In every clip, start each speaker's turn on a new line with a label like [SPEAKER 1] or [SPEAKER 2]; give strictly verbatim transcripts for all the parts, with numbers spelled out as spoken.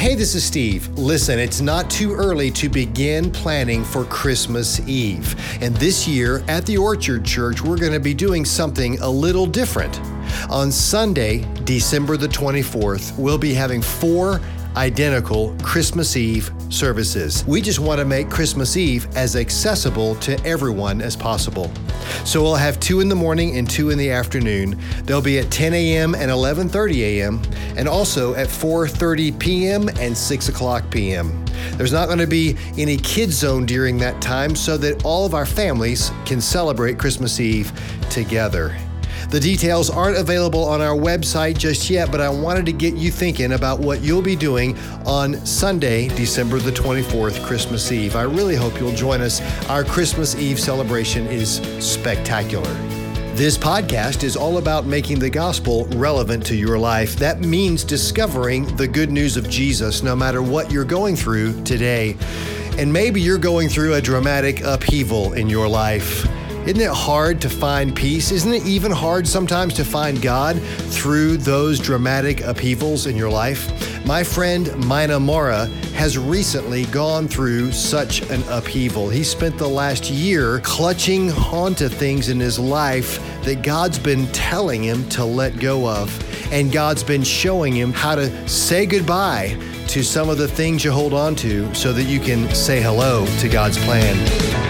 [SPEAKER 1] Hey, this is Steve. Listen, it's not too early to begin planning for Christmas Eve. And this year at the Orchard Church, we're going to be doing something a little different. On Sunday, December the twenty-fourth, we'll be having four identical Christmas Eve services. We just want to make Christmas Eve as accessible to everyone as possible. So we'll have two in the morning and two in the afternoon. They'll be at ten a.m. and eleven thirty a.m. and also at four thirty p.m. and six o'clock p.m. There's not going to be any kids zone during that time so that all of our families can celebrate Christmas Eve together. The details aren't available on our website just yet, but I wanted to get you thinking about what you'll be doing on Sunday, December the twenty-fourth, Christmas Eve. I really hope you'll join us. Our Christmas Eve celebration is spectacular. This podcast is all about making the gospel relevant to your life. That means discovering the good news of Jesus, no matter what you're going through today. And maybe you're going through a dramatic upheaval in your life. Isn't it hard to find peace? Isn't it even hard sometimes to find God through those dramatic upheavals in your life? My friend Mina Mora has recently gone through such an upheaval. He spent the last year clutching onto things in his life that God's been telling him to let go of. And God's been showing him how to say goodbye to some of the things you hold on to so that you can say hello to God's plan.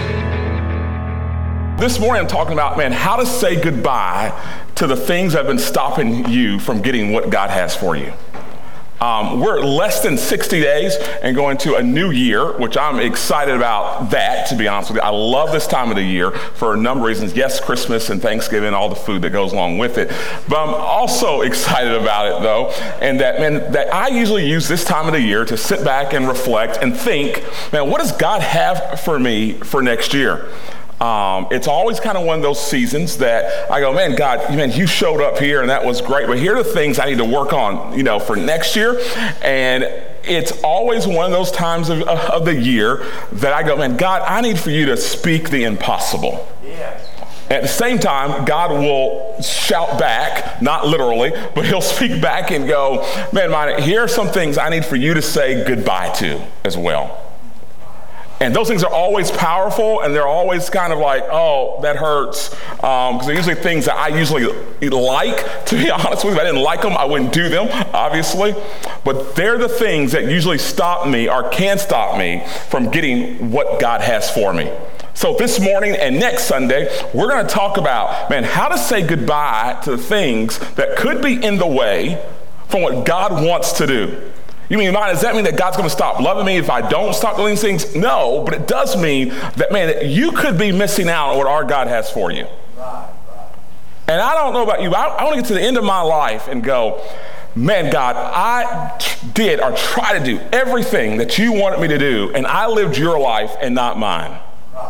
[SPEAKER 2] This morning I'm talking about, man, how to say goodbye to the things that have been stopping you from getting what God has for you. Um, we're less than sixty days and going to a new year, which I'm excited about that, to be honest with you. I love this time of the year for a number of reasons. Yes, Christmas and Thanksgiving, all the food that goes along with it. But I'm also excited about it, though, and that, man, that I usually use this time of the year to sit back and reflect and think, man, what does God have for me for next year? Um, it's always kind of one of those seasons that I go, man, God, man, you showed up here and that was great, but here are the things I need to work on, you know, for next year. And it's always one of those times of, of the year that I go, man, God, I need for you to speak the impossible. Yes. At the same time, God will shout back, not literally, but he'll speak back and go, man, man, here are some things I need for you to say goodbye to as well. And those things are always powerful, and they're always kind of like, oh, that hurts. Um, because they're usually things that I usually like, to be honest with you. If I didn't like them, I wouldn't do them, obviously. But they're the things that usually stop me or can stop me from getting what God has for me. So this morning and next Sunday, we're going to talk about, man, how to say goodbye to the things that could be in the way from what God wants to do. You mean, does that mean that God's going to stop loving me if I don't stop doing these things? No, but it does mean that, man, you could be missing out on what our God has for you. Right, right. And I don't know about you, but I, I want to get to the end of my life and go, man, God, I did or try to do everything that you wanted me to do, and I lived your life and not mine.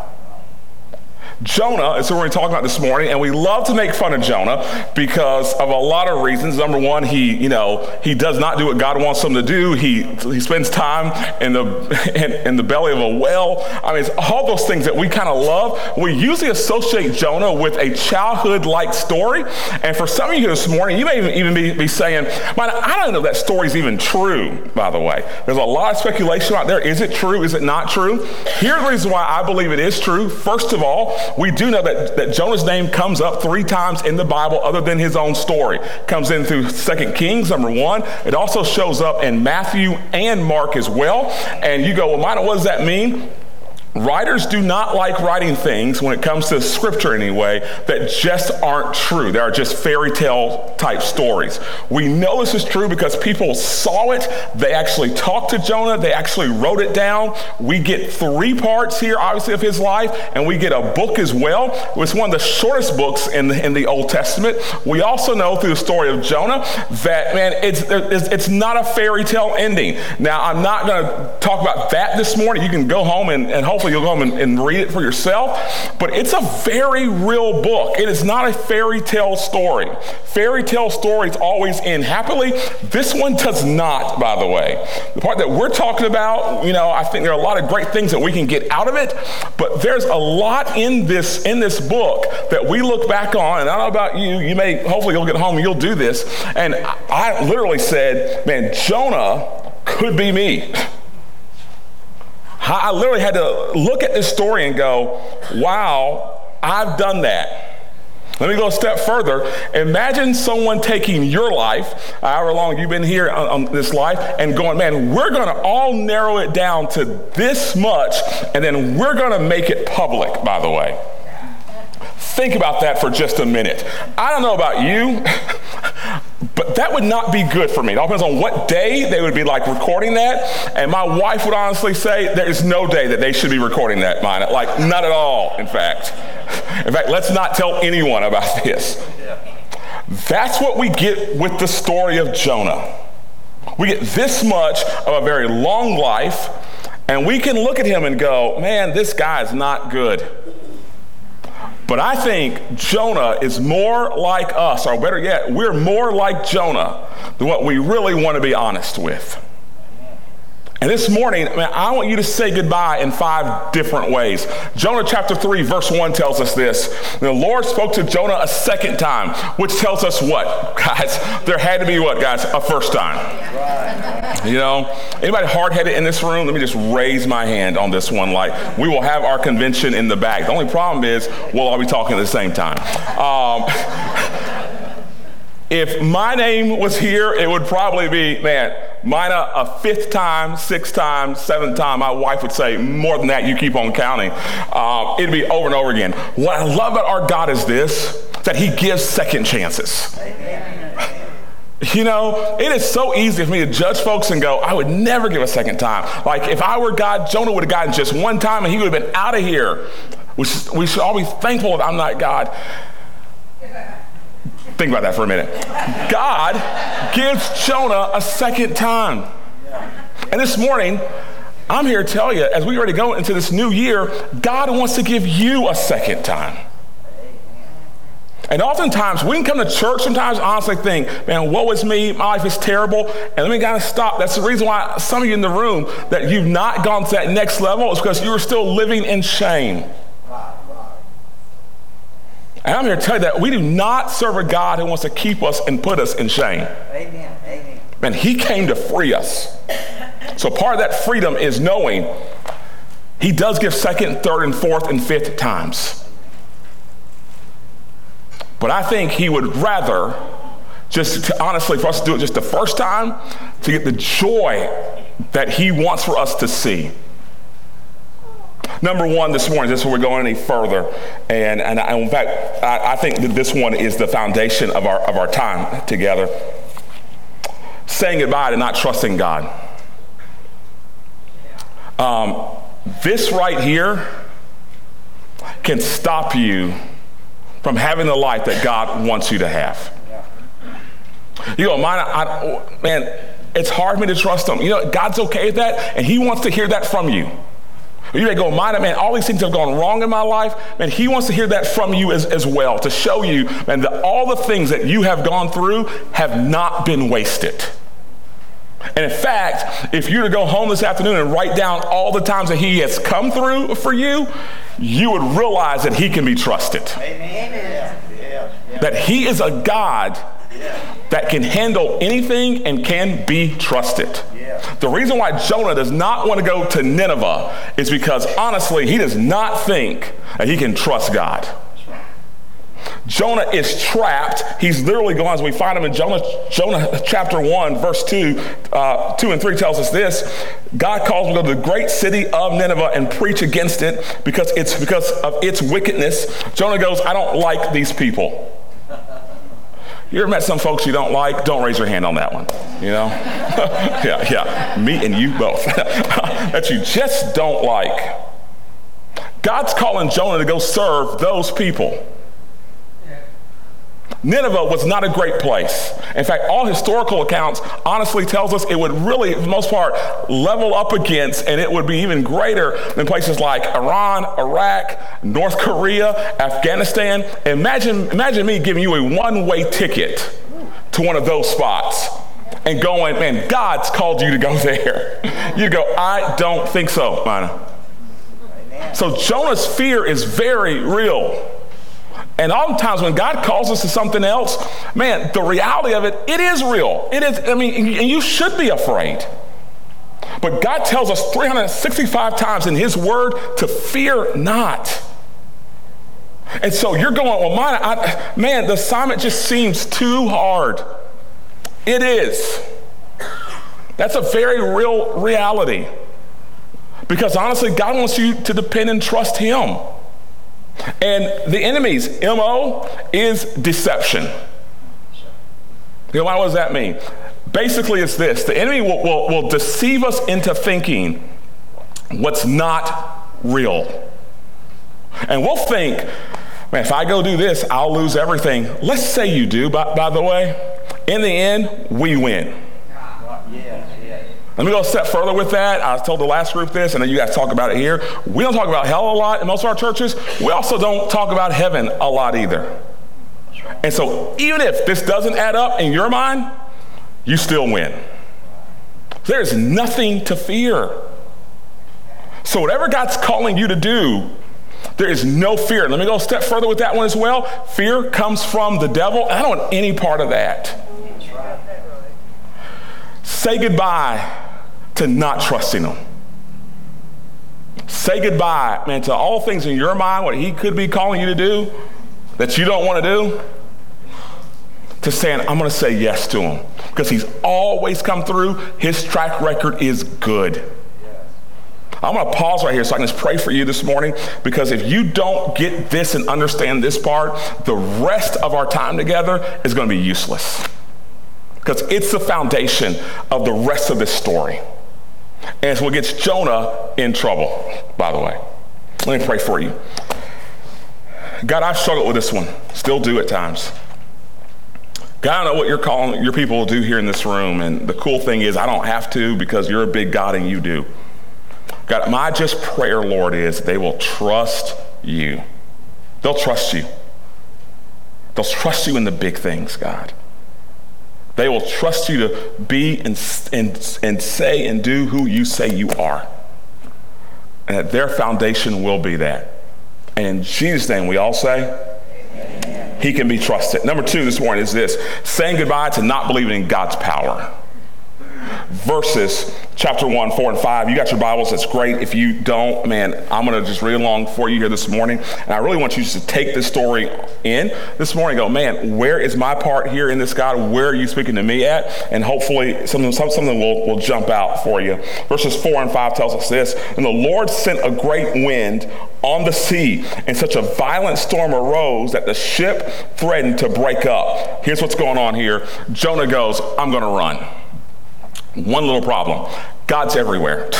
[SPEAKER 2] Jonah is who we're talking about this morning, and we love to make fun of Jonah because of a lot of reasons. Number one, he, you know, he does not do what God wants him to do. He he spends time in the in, in the belly of a whale. I mean, it's all those things that we kind of love. We usually associate Jonah with a childhood-like story, and for some of you this morning, you may even, even be, be saying, man, I don't know if that story's even true, by the way. There's a lot of speculation out there. Is it true? Is it not true? Here's the reason why I believe it is true. First of all, we do know that, that Jonah's name comes up three times in the Bible other than his own story. It comes in through Second Kings, number one. It also shows up in Matthew and Mark as well. And you go, well, Mina, what does that mean? Writers do not like writing things, when it comes to scripture anyway, that just aren't true. They are just fairy tale type stories. We know this is true because people saw it. They actually talked to Jonah. They actually wrote it down. We get three parts here, obviously, of his life, and we get a book as well. It's one of the shortest books in the, in the Old Testament. We also know through the story of Jonah that, man, it's, it's, it's not a fairy tale ending. Now, I'm not going to talk about that this morning. You can go home and, and hopefully you'll go home and, and read it for yourself, but it's a very real book. It is not a fairy tale story. Fairy tale stories always end happily. This one does not, by the way. The part that we're talking about, you know, I think there are a lot of great things that we can get out of it, but there's a lot in this in this book that we look back on, and I don't know about you, you may, hopefully you'll get home and you'll do this, and I literally said, man, Jonah could be me. I literally had to look at this story and go, wow, I've done that. Let me go a step further. Imagine someone taking your life, however long you've been here on, on this life, and going, man, we're going to all narrow it down to this much, and then we're going to make it public, by the way. Think about that for just a minute. I don't know about you, but that would not be good for me. It all depends on what day they would be like recording that. And my wife would honestly say there is no day that they should be recording that, mine. Like, not at all, in fact. In fact, let's not tell anyone about this. That's what we get with the story of Jonah. We get this much of a very long life, and we can look at him and go, man, this guy is not good. But I think Jonah is more like us, or better yet, we're more like Jonah than what we really want to be honest with. And this morning, man, I want you to say goodbye in five different ways. Jonah chapter three, verse one tells us this. The Lord spoke to Jonah a second time, which tells us what? Guys, there had to be what, guys? A first time. You know, anybody hard-headed in this room? Let me just raise my hand on this one. Like, we will have our convention in the back. The only problem is we'll all be talking at the same time. Um, if my name was here, it would probably be, man, mine a, a fifth time, sixth time, seventh time. My wife would say, more than that, you keep on counting. Um, it'd be over and over again. What I love about our God is this, that he gives second chances. You know, it is so easy for me to judge folks and go, I would never give a second time. Like, if I were God, Jonah would have gotten just one time and he would have been out of here. Which we should all be thankful that I'm not God. Think about that for a minute. God gives Jonah a second time. And this morning, I'm here to tell you, as we already go into this new year, God wants to give you a second time. And oftentimes, we can come to church sometimes honestly think, man, woe is me, my life is terrible. And let me kind of stop. That's the reason why some of you in the room that you've not gone to that next level is because you are still living in shame. And I'm here to tell you that we do not serve a God who wants to keep us and put us in shame.
[SPEAKER 3] Amen. Amen.
[SPEAKER 2] Man, he came to free us. So part of that freedom is knowing he does give second, third, and fourth, and fifth times. But I think he would rather, just to, honestly, for us to do it just the first time, to get the joy that he wants for us to see. Number one this morning, this is where we're going any further. And, and I, in fact, I, I think that this one is the foundation of our, of our time together. Saying goodbye to not trusting God. Um, this right here can stop you from having the life that God wants you to have. You go, man, I, man, it's hard for me to trust him. You know, God's okay with that, and he wants to hear that from you. You may go, man, man, all these things have gone wrong in my life. Man, he wants to hear that from you as, as well, to show you, man, that all the things that you have gone through have not been wasted. And in fact, if you were to go home this afternoon and write down all the times that he has come through for you, you would realize that he can be trusted.
[SPEAKER 3] Amen. Yeah. Yeah.
[SPEAKER 2] That he is a God that can handle anything and can be trusted. The reason why Jonah does not want to go to Nineveh is because, honestly, he does not think that he can trust God. Jonah is trapped. He's literally going, as we find him in Jonah, Jonah chapter one, verse two, uh, two and three tells us this. God calls him to go to the great city of Nineveh and preach against it because it's because of its wickedness. Jonah goes, I don't like these people. You ever met some folks you don't like? Don't raise your hand on that one, you know? yeah, yeah, me and you both. That you just don't like. God's calling Jonah to go serve those people. Nineveh was not a great place. In fact, all historical accounts honestly tells us it would really, for the most part, level up against, and it would be even greater than places like Iran, Iraq, North Korea, Afghanistan. Imagine, imagine me giving you a one-way ticket to one of those spots and going, man, God's called you to go there. You go, I don't think so, Mina. So Jonah's fear is very real. And oftentimes when God calls us to something else, man, the reality of it, it is real. It is, I mean, and you should be afraid. But God tells us three hundred sixty-five times in his word to fear not. And so you're going, well, mine, I, man, the assignment just seems too hard. It is. That's a very real reality. Because honestly, God wants you to depend and trust him. And the enemy's M O is deception. You know, what does that mean? Basically, it's this. The enemy will, will, will deceive us into thinking what's not real. And we'll think, man, if I go do this, I'll lose everything. Let's say you do, by, by the way. In the end, we win. Let me go a step further with that. I told the last group this, and then you guys talk about it here. We don't talk about hell a lot in most of our churches. We also don't talk about heaven a lot either. And so even if this doesn't add up in your mind, you still win. There's nothing to fear. So whatever God's calling you to do, there is no fear. Let me go a step further with that one as well. Fear comes from the devil. I don't want any part of that. Say goodbye to not trusting him. Say goodbye, man, to all things in your mind, what he could be calling you to do that you don't want to do, to saying, I'm going to say yes to him. Because he's always come through. His track record is good. I'm going to pause right here so I can just pray for you this morning, because if you don't get this and understand this part, the rest of our time together is going to be useless. Because it's the foundation of the rest of this story. And it's what gets Jonah in trouble, by the way. Let me pray for you. God, I've struggled with this one. Still do at times. God, I don't know what you're calling your people to do here in this room. And the cool thing is I don't have to, because you're a big God and you do. God, my just prayer, Lord, is they will trust you. They'll trust you. They'll trust you in the big things, God. They will trust you to be and, and, and say and do who you say you are. And that their foundation will be that. And in Jesus' name, we all say, amen. He can be trusted. Number two this morning is this: saying goodbye to not believing in God's power. Verses chapter one, four, and five. You got your Bibles. That's great. If you don't, man, I'm going to just read along for you here this morning. And I really want you to take this story in this morning and go, man, where is my part here in this, God? Where are you speaking to me at? And hopefully something, something will, will jump out for you. Verses four and five tells us this: and the Lord sent a great wind on the sea, and such a violent storm arose that the ship threatened to break up. Here's what's going on here. Jonah goes, I'm going to run. One little problem: God's everywhere.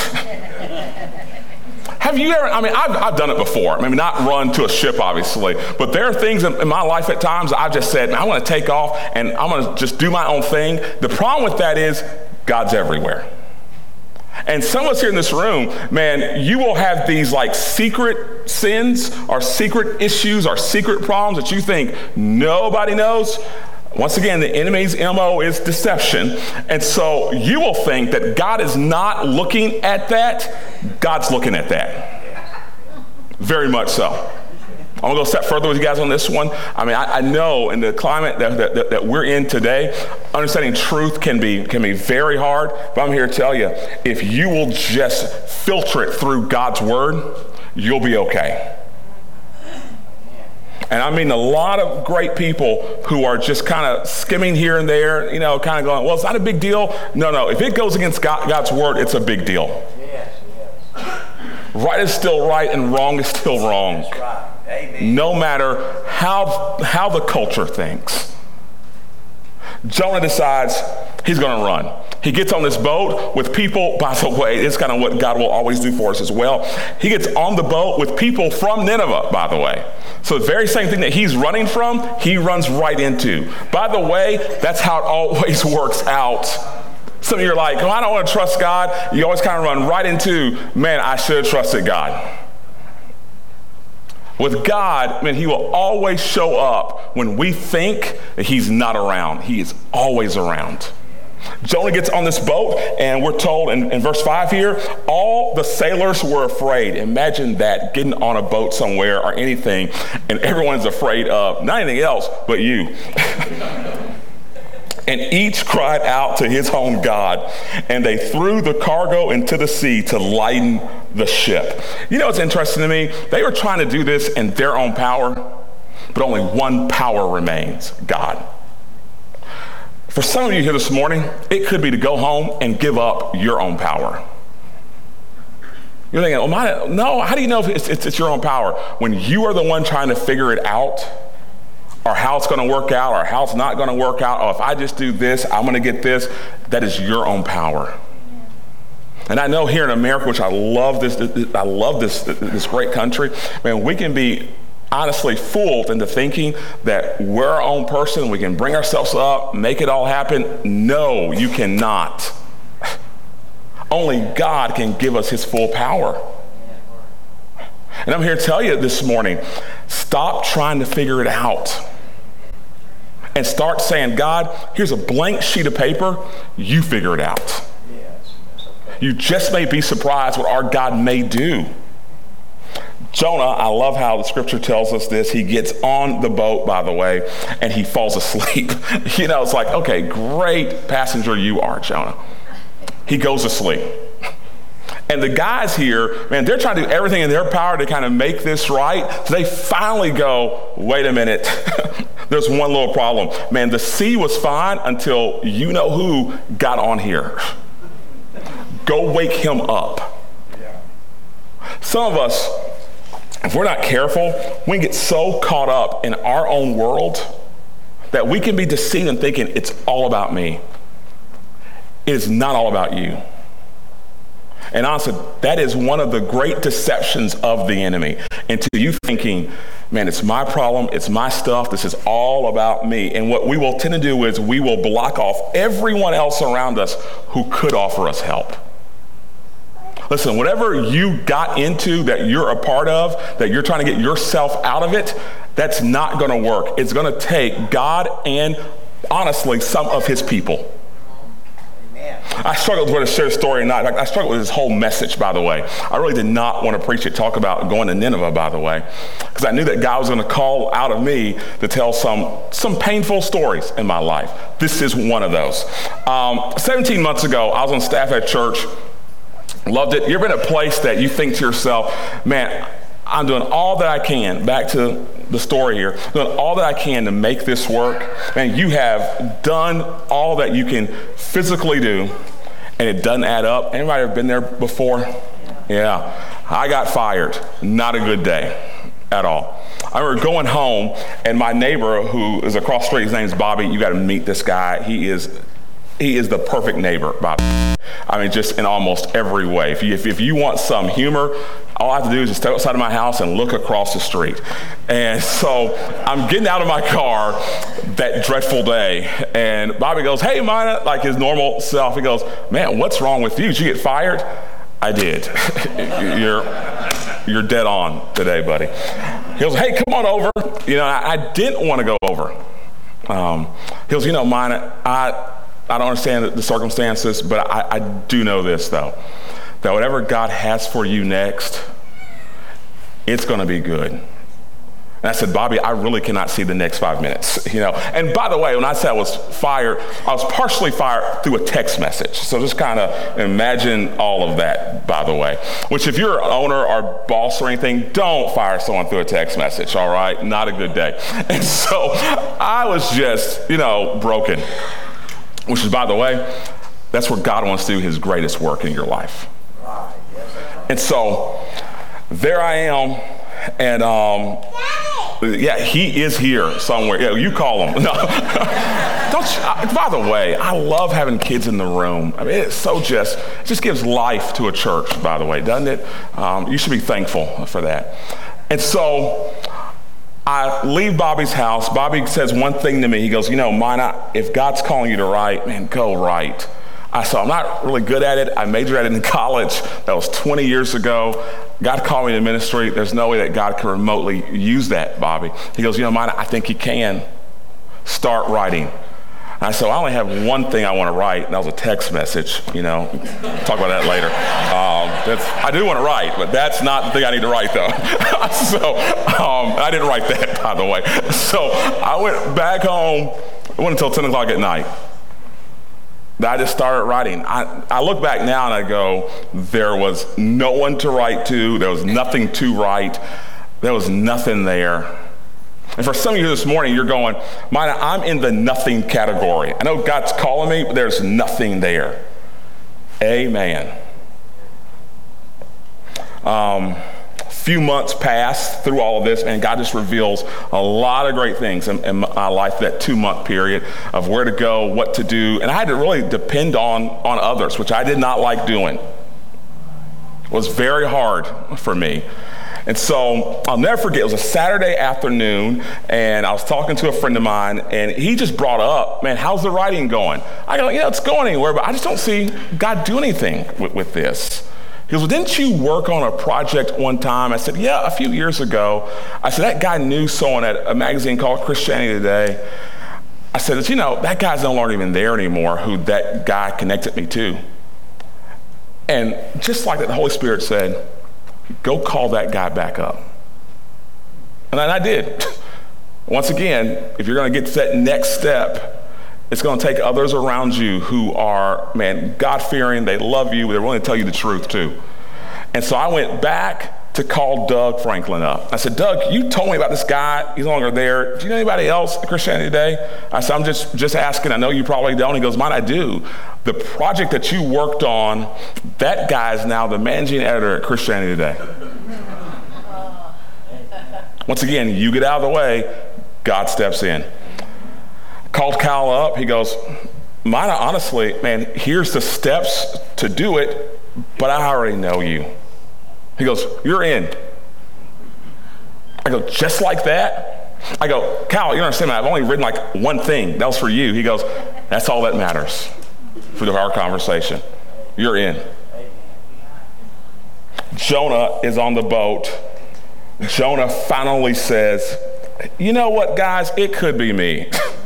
[SPEAKER 2] Have you ever, I mean, I've, I've done it before. Maybe not run to a ship, obviously, but there are things in, in my life at times I've just said, I want to take off and I'm going to just do my own thing. The problem with that is God's everywhere. And some of us here in this room, man, you will have these like secret sins or secret issues or secret problems that you think nobody knows. Once again, the enemy's M O is deception. And so you will think that God is not looking at that. God's looking at that. Very much so. I'm going to go a step further with you guys on this one. I mean, I, I know in the climate that, that, that we're in today, understanding truth can be, can be very hard. But I'm here to tell you, if you will just filter it through God's word, you'll be okay. And I mean a lot of great people who are just kind of skimming here and there, you know, kind of going, well, it's not a big deal. No, no. If it goes against God, God's word, it's a big deal. Yes, yes. Right is still right and wrong is still wrong. That's right. Amen. No matter how, how the culture thinks. Jonah decides he's going to run. He gets on this boat with people. By the way, it's kind of what God will always do for us as well. He gets on the boat with people from Nineveh, by the way. So the very same thing that he's running from, he runs right into. By the way, that's how it always works out. Some of you are like, oh, I don't want to trust God. You always kind of run right into, man, I should have trusted God. With God, man, he will always show up when we think that he's not around. He is always around. Jonah gets on this boat, and we're told in, in verse five here, all the sailors were afraid. Imagine that, getting on a boat somewhere or anything, and everyone's afraid of not anything else but you. And each cried out to his own God, and they threw the cargo into the sea to lighten the ship. You know what's interesting to me? They were trying to do this in their own power, but only one power remains, God. For some of you here this morning, it could be to go home and give up your own power. You're thinking, oh, my, no, how do you know if it's, it's, it's your own power? When you are the one trying to figure it out, or how it's going to work out, or how it's not going to work out, or if I just do this, I'm going to get this, that is your own power. And I know here in America, which I love this, I love this, this great country, man, we can be honestly fooled into thinking that we're our own person, we can bring ourselves up, make it all happen. No, you cannot. Only God can give us his full power. And I'm here to tell you this morning, stop trying to figure it out. And start saying, God, here's a blank sheet of paper, you figure it out. You just may be surprised what our God may do. Jonah, I love how the scripture tells us this. He gets on the boat, by the way, and he falls asleep. You know, it's like, okay, great passenger you are, Jonah. He goes to sleep. And the guys here, man, they're trying to do everything in their power to kind of make this right. So they finally go, wait a minute. There's one little problem. Man, the sea was fine until you know who got on here. Go wake him up. Some of us, if we're not careful, we can get so caught up in our own world that we can be deceived in thinking it's all about me. It is not all about you. And honestly, that is one of the great deceptions of the enemy. Into you thinking, man, it's my problem, it's my stuff, this is all about me. And what we will tend to do is we will block off everyone else around us who could offer us help. Listen, whatever you got into that you're a part of, that you're trying to get yourself out of it, that's not going to work. It's going to take God and, honestly, some of his people. I struggled with whether to share the story or not. I struggled with this whole message, by the way. I really did not want to preach it, talk about going to Nineveh, by the way, because I knew that God was going to call out of me to tell some, some painful stories in my life. This is one of those. Um, seventeen months ago, I was on staff at church. Loved it. You ever been in a place that you think to yourself, man, I'm doing all that I can, back to the story here, doing all that I can to make this work. And you have done all that you can physically do, and it doesn't add up. Anybody ever been there before? Yeah. I got fired. Not a good day at all. I remember going home, and my neighbor who is across the street, his name's Bobby. You got to meet this guy. He is He is the perfect neighbor, Bobby. I mean, just in almost every way. If you, if, if you want some humor, all I have to do is just step outside of my house and look across the street. And so I'm getting out of my car that dreadful day, and Bobby goes, hey, Mina, like his normal self. He goes, man, what's wrong with you? Did you get fired? I did. you're, you're dead on today, buddy. He goes, hey, come on over. You know, I, I didn't want to go over. Um, he goes, you know, Mina, I... I don't understand the circumstances, but I, I do know this, though, that whatever God has for you next, it's going to be good. And I said, Bobby, I really cannot see the next five minutes, you know. And by the way, when I said I was fired, I was partially fired through a text message. So just kind of imagine all of that, by the way, which if you're an owner or boss or anything, don't fire someone through a text message, all right? Not a good day. And so I was just, you know, broken. Which is, by the way, that's where God wants to do his greatest work in your life. And so there I am, and um, yeah, he is here somewhere. Yeah, you call him. No. Don't you, I, by the way, I love having kids in the room. I mean, it's so just, it just gives life to a church, by the way, doesn't it? Um, you should be thankful for that. And so I leave Bobby's house. Bobby says one thing to me. He goes, you know, Mina, if God's calling you to write, man, go write. I said, I'm not really good at it. I majored at it in college. That was twenty years ago. God called me to ministry. There's no way that God can remotely use that, Bobby. He goes, you know, Mina, I think he can. Start writing. And I said, well, I only have one thing I want to write, and that was a text message, you know. Talk about that later. Um, that's, I do want to write, but that's not the thing I need to write, though. so um, I didn't write that, by the way. So I went back home. It wasn't until ten o'clock at night. that I just started writing. I, I look back now and I go, there was no one to write to. There was nothing to write. There was nothing there. And for some of you this morning, you're going, Mina, I'm in the nothing category. I know God's calling me, but there's nothing there. Amen. Um, a few months pass through all of this, and God just reveals a lot of great things in, in my life, that two-month period of where to go, what to do. And I had to really depend on, on others, which I did not like doing. It was very hard for me. And so I'll never forget, it was a Saturday afternoon, and I was talking to a friend of mine, and he just brought up, man, how's the writing going? I go, yeah, it's going anywhere, but I just don't see God do anything with, with this. He goes, well, didn't you work on a project one time? I said, yeah, a few years ago. I said, that guy knew someone at a magazine called Christianity Today. I said, you know, that guy's no longer even there anymore, who that guy connected me to. And just like that, the Holy Spirit said, go call that guy back up. And then I did. Once again, if you're going to get to that next step, it's going to take others around you who are, man, God-fearing, they love you, they're willing to tell you the truth too. And so I went back to call Doug Franklin up. I said, Doug, you told me about this guy, he's no longer there. Do you know anybody else at Christianity Today? I said, I'm just, just asking, I know you probably don't. He goes, mine, I do. The project that you worked on, that guy is now the managing editor at Christianity Today. Once again, you get out of the way, God steps in. Called Kyle up. He goes, Mina, honestly, man, here's the steps to do it, but I already know you. He goes, you're in. I go, just like that? I go, Kyle, you don't understand, man, I've only written like one thing. That was for you. He goes, that's all that matters for our conversation. You're in. Jonah is on the boat. Jonah finally says, you know what, guys? It could be me.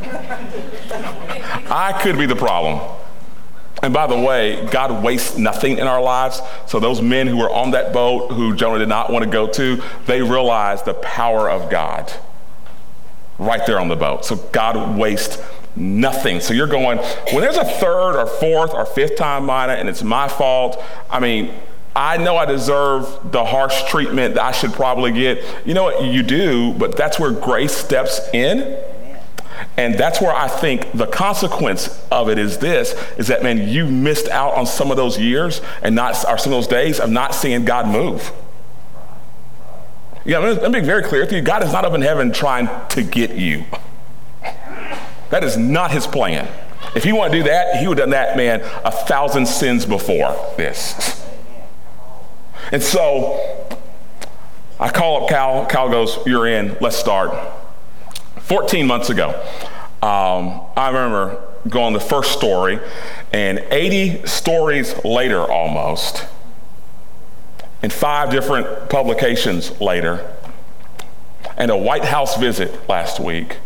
[SPEAKER 2] I could be the problem. And by the way, God wastes nothing in our lives. So those men who were on that boat, who Jonah did not want to go to, they realized the power of God right there on the boat. So God wastes nothing. So you're going, when there's a third or fourth or fifth time Mina and it's my fault, I mean, I know I deserve the harsh treatment that I should probably get. You know what? You do, but that's where grace steps in. And that's where I think the consequence of it is this, is that, man, you missed out on some of those years and not, or some of those days of not seeing God move. Yeah, I'm being very clear with you. God is not up in heaven trying to get you. That is not his plan. If he wanted to do that, he would have done that, man, a thousand sins before this. And so I call up Cal. Cal goes, you're in. Let's start. fourteen months ago, um, I remember going the first story, and eighty stories later almost, and five different publications later, and a White House visit last week.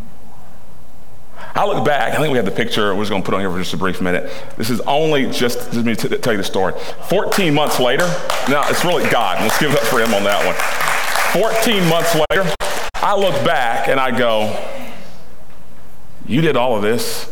[SPEAKER 2] I look back, I think we have the picture, we're just gonna put it on here for just a brief minute. This is only just, let me t- tell you the story. fourteen months later, no, it's really God, let's give it up for him on that one. fourteen months later, I look back and I go, you did all of this?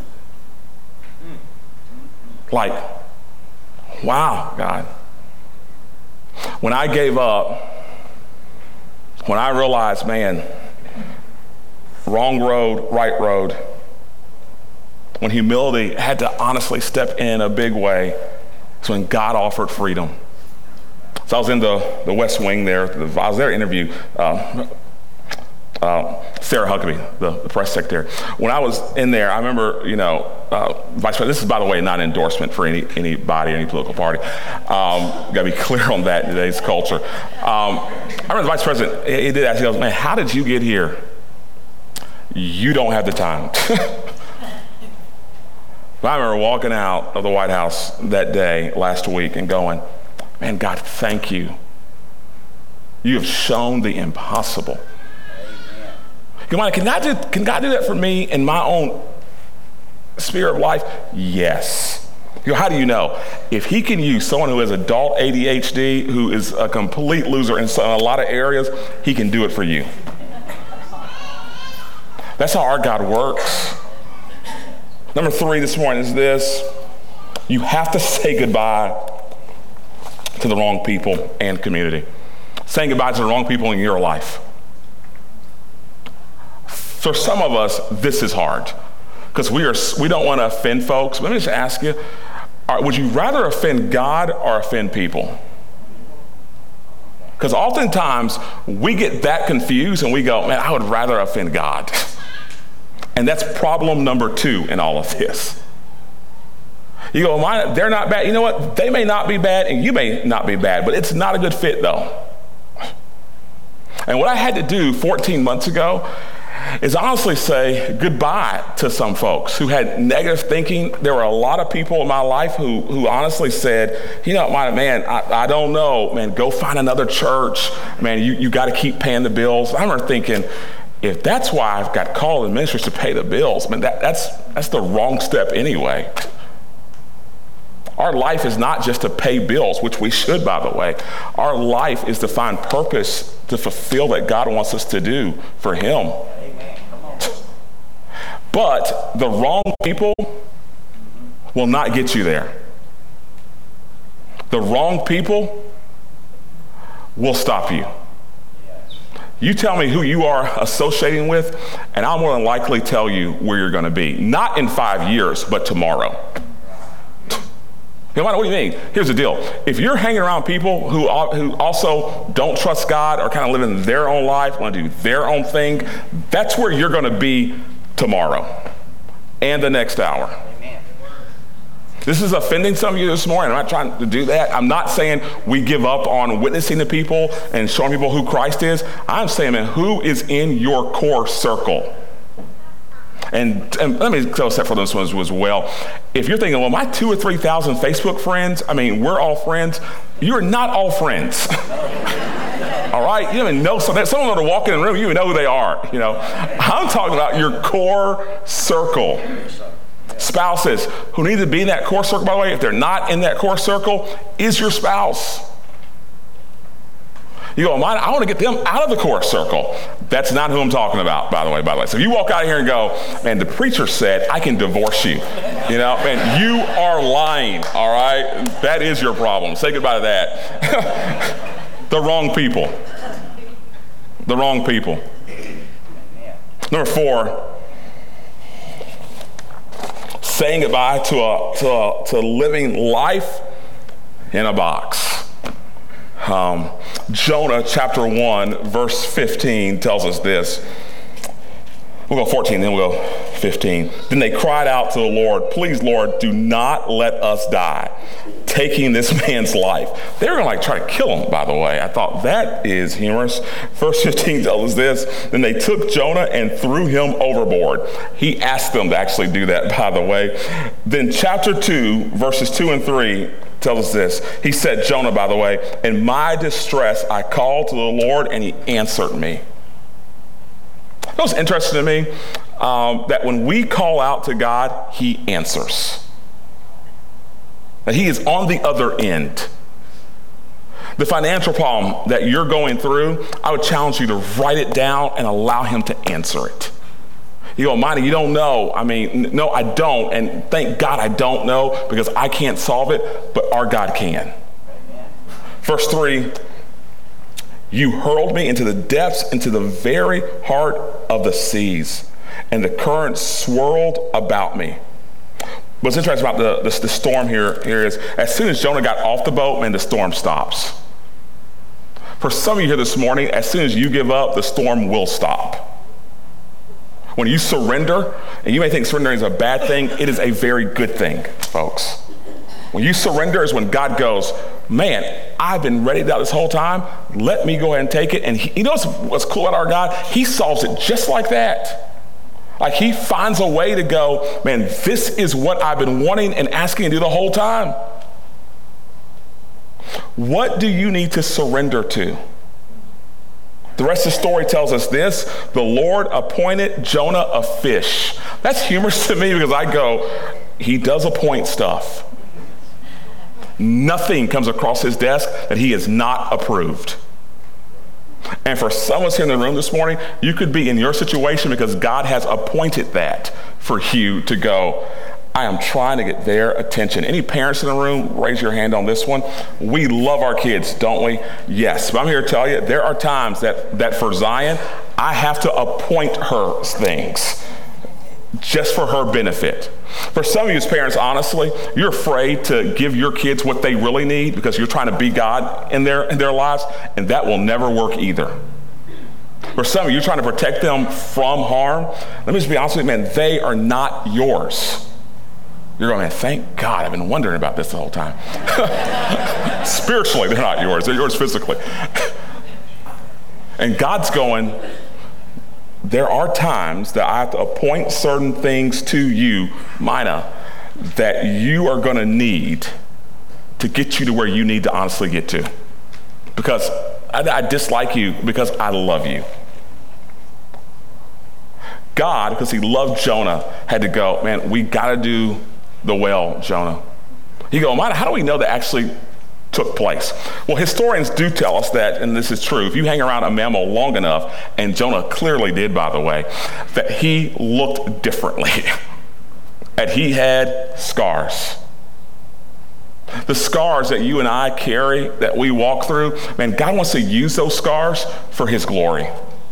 [SPEAKER 2] Like, wow, God. When I gave up, when I realized, man, wrong road, right road, when humility had to honestly step in a big way, it's when God offered freedom. So I was in the, the West Wing there. I was there to interview uh, uh, Sarah Huckabee, the, the press secretary. When I was in there, I remember, you know, uh, Vice President, this is, by the way, not an endorsement for any anybody, any political party. Um, got to be clear on that in today's culture. Um, I remember the Vice President, he, he did ask, he goes, man, how did you get here? You don't have the time. I remember walking out of the White House that day last week and going, man, God, thank you. You have shown the impossible. Come on, can God do, can God do that for me in my own sphere of life? Yes. You know, how do you know? If he can use someone who has adult A D H D, who is a complete loser in a lot of areas, he can do it for you. That's how our God works. Number three this morning is this. You have to say goodbye to the wrong people and community. Saying goodbye to the wrong people in your life. For some of us, this is hard because we are we don't want to offend folks. Let me just ask you, are, would you rather offend God or offend people? Because oftentimes we get that confused and we go, man, I would rather offend God. And that's problem number two in all of this. You go, well, they're not bad. You know what? They may not be bad and you may not be bad, but it's not a good fit though. And what I had to do fourteen months ago is honestly say goodbye to some folks who had negative thinking. There were a lot of people in my life who who honestly said, you know, man, I, I don't know, man, go find another church. Man, you, you got to keep paying the bills. I remember thinking, if that's why I've got called in ministries to pay the bills, man, that, that's that's the wrong step anyway. Our life is not just to pay bills, which we should, by the way. Our life is to find purpose to fulfill that God wants us to do for him.
[SPEAKER 3] Amen. Come on.
[SPEAKER 2] But the wrong people will not get you there. The wrong people will stop you. You tell me who you are associating with, and I'll more than likely tell you where you're going to be. Not in five years, but tomorrow. What do you mean? Here's the deal. If you're hanging around people who who also don't trust God or kind of living their own life, want to do their own thing, that's where you're going to be tomorrow and the next hour.
[SPEAKER 3] Amen.
[SPEAKER 2] This is offending some of you this morning. I'm not trying to do that. I'm not saying we give up on witnessing to people and showing people who Christ is. I'm saying, man, who is in your core circle? And, and let me tell a step for this one as well. If you're thinking, well, my two or three thousand Facebook friends, I mean, we're all friends. You're not all friends. All right? You don't even know some. Someone were to walk in the room, you even know who they are. You know, I'm talking about your core circle. Spouses who need to be in that core circle, by the way, if they're not in that core circle, is your spouse. You go, I want to get them out of the core circle. That's not who I'm talking about, by the way, by the way. So if you walk out of here and go, man, the preacher said I can divorce you. You know, man, you are lying, all right? That is your problem. Say goodbye to that. The wrong people. The wrong people. Number four, saying goodbye to a, to a, to living life in a box. Um, Jonah chapter one, verse fifteen tells us this. We'll go fourteen, then we'll go fifteen. Then they cried out to the Lord, please, Lord, do not let us die, taking this man's life. They were going to like try to kill him, by the way. I thought that is humorous. Verse fifteen tells us this. Then they took Jonah and threw him overboard. He asked them to actually do that, by the way. Then chapter two, verses two and three tells us this. He said, Jonah, by the way, in my distress, I called to the Lord and he answered me. It was interesting to me um, that when we call out to God, he answers. That he is on the other end. The financial problem that you're going through, I would challenge you to write it down and allow him to answer it. You go, Monty, you don't know. I mean, no, I don't. And thank God I don't know because I can't solve it, but our God can. Amen. Verse three, you hurled me into the depths, into the very heart of the seas, and the current swirled about me. What's interesting about the, the, the storm here, here is as soon as Jonah got off the boat, man, the storm stops. For some of you here this morning, as soon as you give up, the storm will stop. When you surrender, and you may think surrendering is a bad thing, it is a very good thing, folks. When you surrender is when God goes, man, I've been ready to die this whole time. Let me go ahead and take it. And he, you know what's, what's cool about our God? He solves it just like that. Like he finds a way to go, man, this is what I've been wanting and asking to do the whole time. What do you need to surrender to? The rest of the story tells us this. The Lord appointed Jonah a fish. That's humorous to me because I go, he does appoint stuff. Nothing comes across his desk that he has not approved. And for some of us here in the room this morning, you could be in your situation because God has appointed that for you to go, I am trying to get their attention. Any parents in the room, raise your hand on this one. We love our kids, don't we? Yes, but I'm here to tell you, there are times that, that for Zion, I have to appoint her things just for her benefit. For some of you as parents, honestly, you're afraid to give your kids what they really need because you're trying to be God in their, in their lives, and that will never work either. For some of you, you're trying to protect them from harm. Let me just be honest with you, man, they are not yours. You're going, man, thank God, I've been wondering about this the whole time. Spiritually, they're not yours. They're yours physically. And God's going, there are times that I have to appoint certain things to you, Mina, that you are going to need to get you to where you need to honestly get to. Because I, I dislike you because I love you. God, because he loved Jonah, had to go, man, we got to do the well, Jonah. You go, Mina, how do we know that actually took place? Well, historians do tell us that, and this is true, if you hang around a mammal long enough, and Jonah clearly did, by the way, that he looked differently. And he had scars. The scars that you and I carry, that we walk through, man, God wants to use those scars for his glory.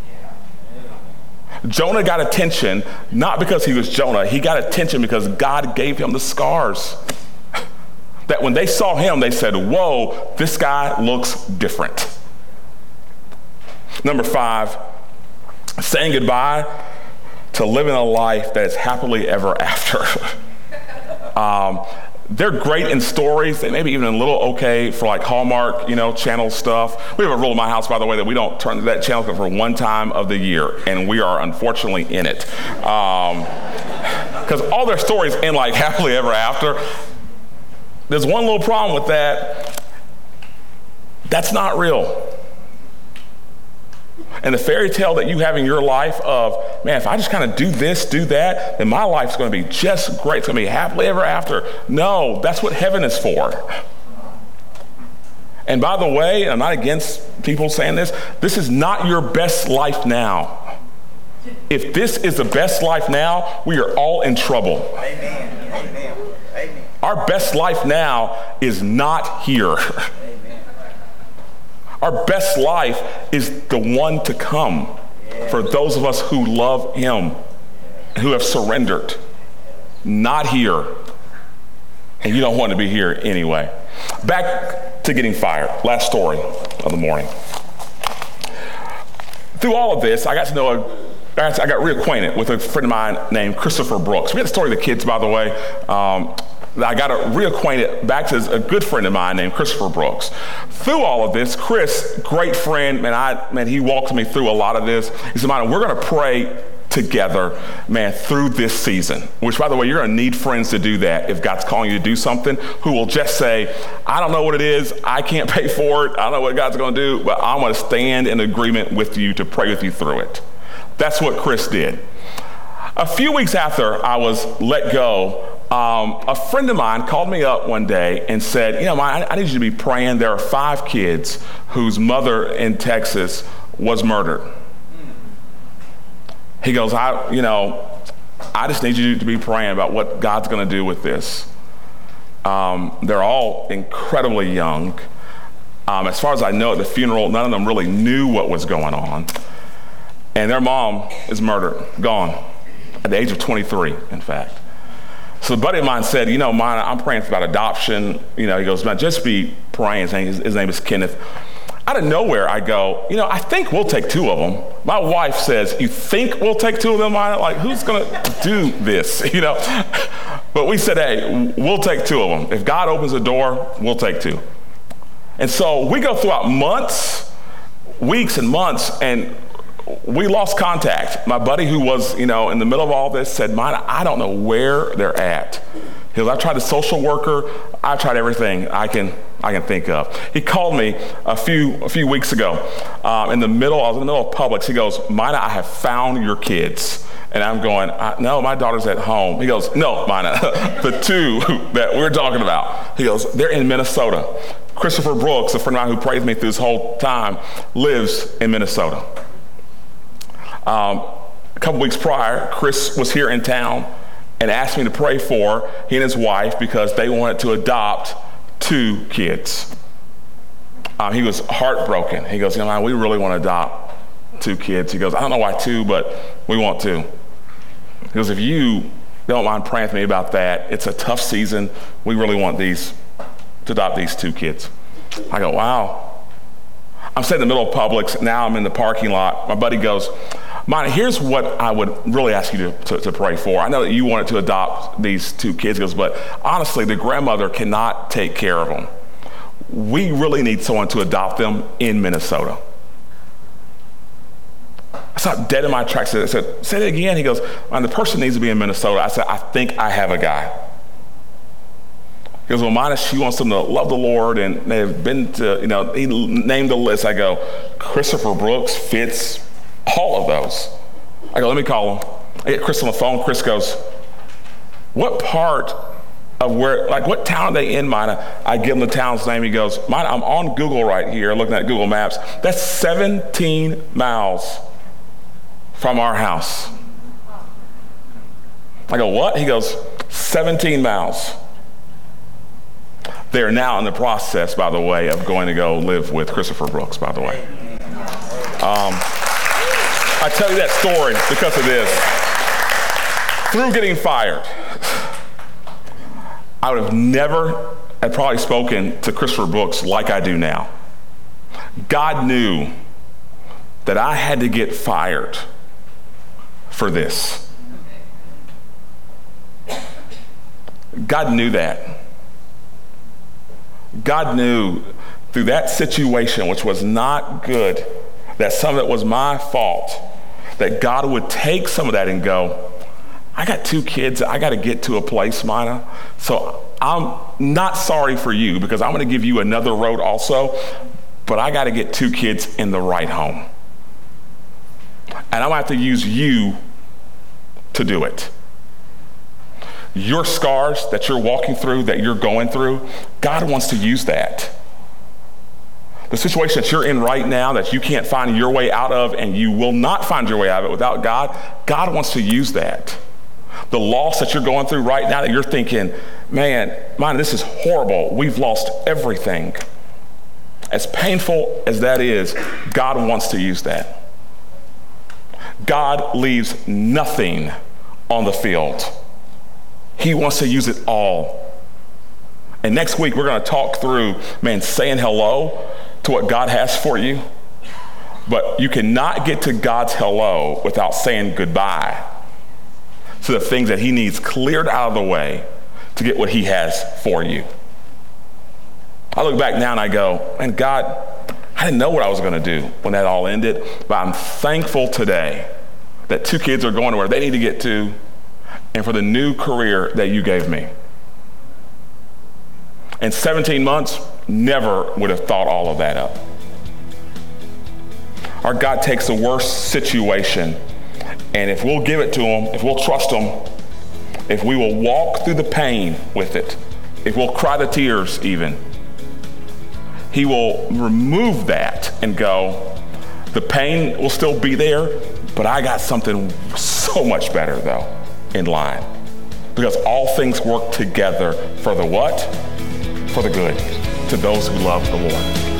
[SPEAKER 2] Jonah got attention, not because he was Jonah. He got attention because God gave him the scars. That when they saw him, they said, whoa, this guy looks different. Number five, saying goodbye to living a life that is happily ever after. um, they're great in stories. They may be even a little okay for like Hallmark, you know, channel stuff. We have a rule in my house, by the way, that we don't turn to that channel for one time of the year, and we are unfortunately in it. Because um, all their stories end like happily ever after. There's one little problem with that. That's not real. And the fairy tale that you have in your life of, man, if I just kind of do this, do that, then my life's going to be just great. It's going to be happily ever after. No, that's what heaven is for. And by the way, I'm not against people saying this, this is not your best life now. If this is the best life now, we are all in trouble.
[SPEAKER 3] Amen. Amen. Amen.
[SPEAKER 2] Our best life now is not here. Our best life is the one to come for those of us who love him, who have surrendered. Not here. And you don't want to be here anyway. Back to getting fired. Last story of the morning. Through all of this, I got to know a I got reacquainted with a friend of mine named Christopher Brooks. We had a story of the kids, by the way. Um, I got reacquainted back to a good friend of mine named Christopher Brooks. Through all of this, Chris, great friend, man, I, man, he walked me through a lot of this. He said, man, we're going to pray together, man, through this season, which, by the way, you're going to need friends to do that if God's calling you to do something, who will just say, I don't know what it is. I can't pay for it. I don't know what God's going to do, but I'm going to stand in agreement with you to pray with you through it. That's what Chris did. A few weeks after I was let go, um, a friend of mine called me up one day and said, you know, I, I need you to be praying. There are five kids whose mother in Texas was murdered. He goes, I, you know, I just need you to be praying about what God's going to do with this. Um, they're all incredibly young. Um, as far as I know, at the funeral, none of them really knew what was going on. And their mom is murdered, gone, at the age of twenty-three, in fact. So a buddy of mine said, you know, mine, I'm praying about adoption. You know, he goes, man, just be praying. His name, his name is Kenneth. Out of nowhere, I go, you know, I think we'll take two of them. My wife says, you think we'll take two of them? I'm like, who's going to do this, you know? But we said, hey, we'll take two of them. If God opens the door, we'll take two. And so we go throughout months, weeks and months, and we lost contact. My buddy who was, you know, in the middle of all this said, mine, I don't know where they're at. He goes, I've tried a social worker. I've tried everything I can I can think of. He called me a few a few weeks ago um, in the middle, I was in the middle of Publix. He goes, Mina, I have found your kids. And I'm going, no, my daughter's at home. He goes, no, Mina, the two that we're talking about. He goes, they're in Minnesota. Christopher Brooks, a friend of mine who prayed with me through this whole time, lives in Minnesota. Um, a couple weeks prior, Chris was here in town. and asked me to pray for he and his wife because they wanted to adopt two kids. Um, he was heartbroken. He goes, you know, man, we really want to adopt two kids. He goes, I don't know why two, but we want two. He goes, if you don't mind praying with me about that, it's a tough season. We really want these to adopt these two kids. I go, wow. I'm sitting in the middle of Publix. Now I'm in the parking lot. My buddy goes, Monty, here's what I would really ask you to, to, to pray for. I know that you wanted to adopt these two kids. He goes, but honestly, the grandmother cannot take care of them. We really need someone to adopt them in Minnesota. I stopped dead in my tracks. I said, say that again. He goes, the person needs to be in Minnesota. I said, I think I have a guy. He goes, well, mine, she wants them to love the Lord, and they've been to, you know, he named the list. I go, Christopher Brooks fits all of those. I go, let me call him. I get Chris on the phone. Chris goes, what part of where, like what town are they in, Mina? I give him the town's name. He goes, Mina, I'm on Google right here, looking at Google Maps. That's seventeen miles from our house. I go, what? He goes, seventeen miles. They're now in the process, by the way, of going to go live with Christopher Brooks, by the way. Um, I tell you that story because of this. Through getting fired, I would have never had probably spoken to Christopher Brooks like I do now. God knew that I had to get fired for this. God knew that. God knew through that situation, which was not good, that some of it was my fault, that God would take some of that and go, I got two kids, I got to get to a place, Mina. So I'm not sorry for you because I'm going to give you another road also, but I got to get two kids in the right home. And I'm going to have to use you to do it. Your scars that you're walking through, that you're going through, God wants to use that. The situation that you're in right now that you can't find your way out of, and you will not find your way out of it without God, God wants to use that. The loss that you're going through right now that you're thinking, man, man, this is horrible. We've lost everything. As painful as that is, God wants to use that. God leaves nothing on the field. He wants to use it all. And next week, we're going to talk through, man, saying hello to what God has for you. But you cannot get to God's hello without saying goodbye to the things that he needs cleared out of the way to get what he has for you. I look back now and I go, man, God, I didn't know what I was going to do when that all ended, but I'm thankful today that two kids are going to where they need to get to, and for the new career that you gave me. In seventeen months, never would have thought all of that up. Our God takes the worst situation, and if we'll give it to him, if we'll trust him, if we will walk through the pain with it, if we'll cry the tears even, he will remove that and go, the pain will still be there, but I got something so much better though in line. Because all things work together for the what? For the good, to those who love the Lord.